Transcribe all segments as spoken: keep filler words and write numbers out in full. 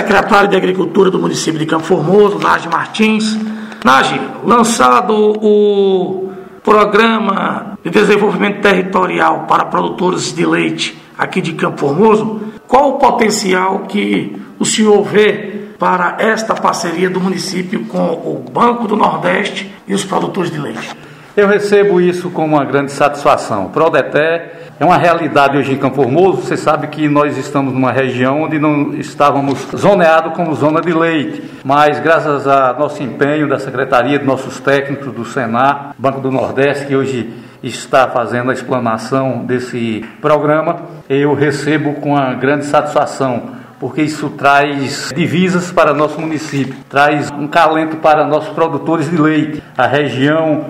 secretário de Agricultura do município de Campo Formoso, Nájio Martins. Nájio, lançado o Programa de Desenvolvimento Territorial para Produtores de Leite aqui de Campo Formoso, qual o potencial que o senhor vê para esta parceria do município com o Banco do Nordeste e os produtores de leite? Eu recebo isso com uma grande satisfação. O Prodeter é uma realidade hoje em Campo Formoso. Você sabe que nós estamos numa região onde não estávamos zoneados como zona de leite, mas graças ao nosso empenho da Secretaria, dos nossos técnicos, do Senar, Banco do Nordeste, que hoje está fazendo a explanação desse programa, eu recebo com uma grande satisfação, porque isso traz divisas para nosso município, traz um calento para nossos produtores de leite. A região,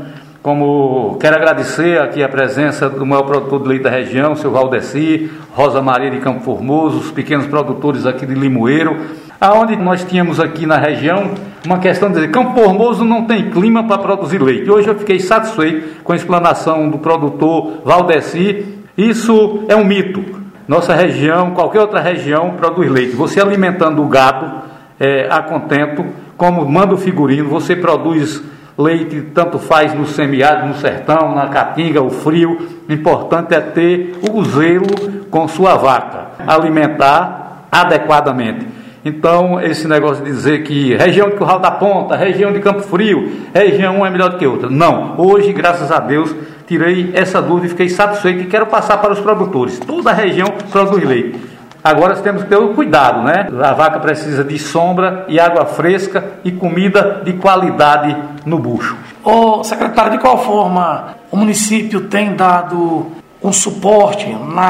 como quero agradecer aqui a presença do maior produtor de leite da região, o seu Valdeci, Rosa Maria de Campo Formoso, os pequenos produtores aqui de Limoeiro, aonde nós tínhamos aqui na região uma questão de dizer, Campo Formoso não tem clima para produzir leite. Hoje eu fiquei satisfeito com a explanação do produtor Valdeci. Isso é um mito. Nossa região, qualquer outra região, produz leite. Você alimentando o gado é, a contento, como manda o figurino, você produz leite, tanto faz no semiárido, no sertão, na caatinga, o frio. O importante é ter o zelo com sua vaca, alimentar adequadamente. Então, esse negócio de dizer que região de Curral da Ponta, região de Campo Frio, região uma é melhor do que outra. Não, hoje, graças a Deus, tirei essa dúvida e fiquei satisfeito e quero passar para os produtores. Toda a região produz leite. Agora temos que ter o cuidado, né? A vaca precisa de sombra e água fresca e comida de qualidade no bucho. Ô, secretário, de qual forma o município tem dado um suporte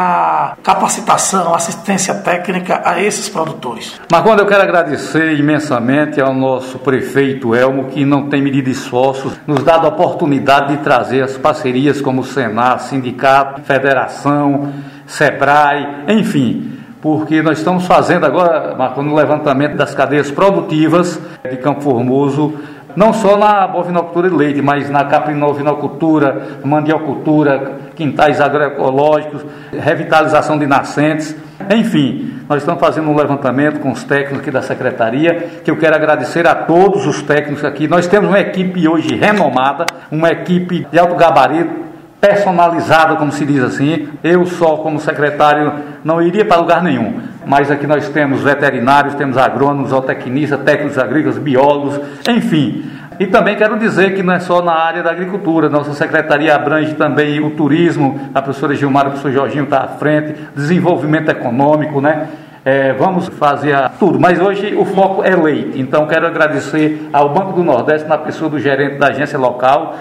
na capacitação, assistência técnica a esses produtores? Marcondes, eu quero agradecer imensamente ao nosso prefeito Elmo, que não tem medido esforços, nos dado a oportunidade de trazer as parcerias como o Senar, Sindicato, Federação, Sebrae, enfim, porque nós estamos fazendo agora, Marcondes, um levantamento das cadeias produtivas de Campo Formoso, não só na bovinocultura de leite, mas na caprinovinocultura, mandiocultura, quintais agroecológicos, revitalização de nascentes, enfim, nós estamos fazendo um levantamento com os técnicos aqui da Secretaria, que eu quero agradecer a todos os técnicos aqui. Nós temos uma equipe hoje renomada, uma equipe de alto gabarito, personalizada, como se diz assim. Eu só, como secretário, não iria para lugar nenhum, mas aqui nós temos veterinários, temos agrônomos, zootecnistas, técnicos agrícolas, biólogos, enfim. E também quero dizer que não é só na área da agricultura, nossa secretaria abrange também o turismo, a professora Gilmar, o professor Jorginho está à frente, desenvolvimento econômico, né? É, vamos fazer a, tudo, mas hoje o foco é leite. Então quero agradecer ao Banco do Nordeste, na pessoa do gerente da agência local,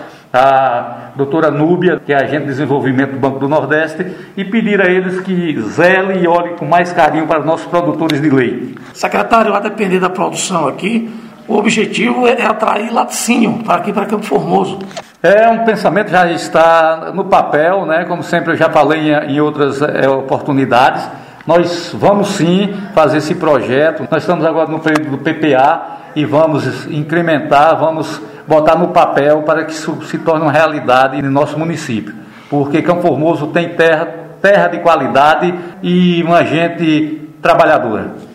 a doutora Núbia, que é agente de desenvolvimento do Banco do Nordeste, e pedir a eles que zelem e olhem com mais carinho para os nossos produtores de leite. Secretário, a depender da produção aqui, o objetivo é atrair laticínio para aqui, para Campo Formoso. É um pensamento, já está no papel, né? Como sempre eu já falei em, em outras é, oportunidades. Nós vamos sim fazer esse projeto. Nós estamos agora no período do P P A e vamos incrementar, vamos botar no papel para que isso se torne uma realidade no nosso município. Porque Campo Formoso tem terra, terra de qualidade e uma gente trabalhadora.